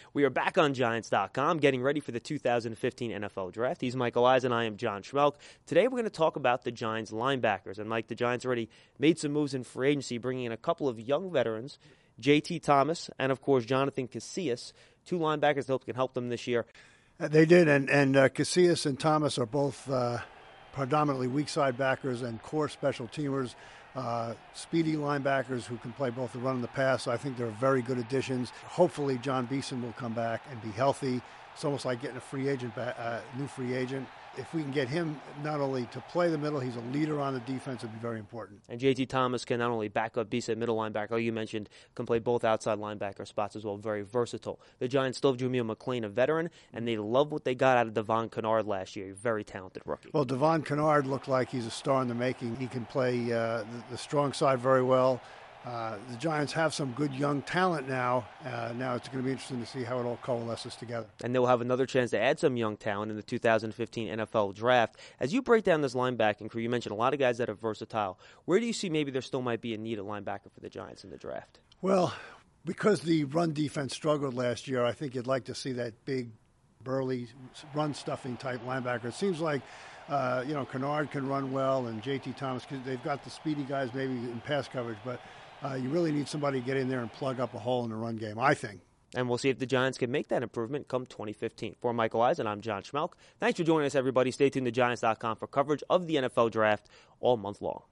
We are back on Giants.com, getting ready for the 2015 NFL Draft. He's Michael Eisen, I am John Schmelk. Today we're going to talk about the Giants linebackers. And Mike, the Giants already made some moves in free agency, bringing in a couple of young veterans, J.T. Thomas and, of course, Jonathan Casillas, two linebackers that can help them this year. They did, and Casillas and Thomas are both predominantly weak side backers and core special teamers. Speedy linebackers who can play both the run and the pass. So I think they're very good additions. Hopefully John Beeson will come back and be healthy. It's almost like getting a free agent, new free agent. If we can get him not only to play the middle, he's a leader on the defense, would be very important. And J.T. Thomas can not only back up Beeson at middle linebacker, like you mentioned, can play both outside linebacker spots as well, very versatile. The Giants still have Jameel McClain, a veteran, and they love what they got out of Devon Kennard last year, a very talented rookie. Well, Devon Kennard looked like he's a star in the making. He can play the strong side very well. The Giants have some good young talent now. Now it's going to be interesting to see how it all coalesces together. And they'll have another chance to add some young talent in the 2015 NFL Draft. As you break down this linebacking crew, you mentioned a lot of guys that are versatile. Where do you see maybe there still might be a need at linebacker for the Giants in the draft? Well, because the run defense struggled last year, I think you'd like to see that big, burly, run-stuffing type linebacker. It seems like Kennard can run well, and J.T. Thomas, they've got the speedy guys maybe in pass coverage, but you really need somebody to get in there and plug up a hole in the run game, I think. And we'll see if the Giants can make that improvement come 2015. For Michael Eisen, I'm John Schmelk. Thanks for joining us, everybody. Stay tuned to Giants.com for coverage of the NFL Draft all month long.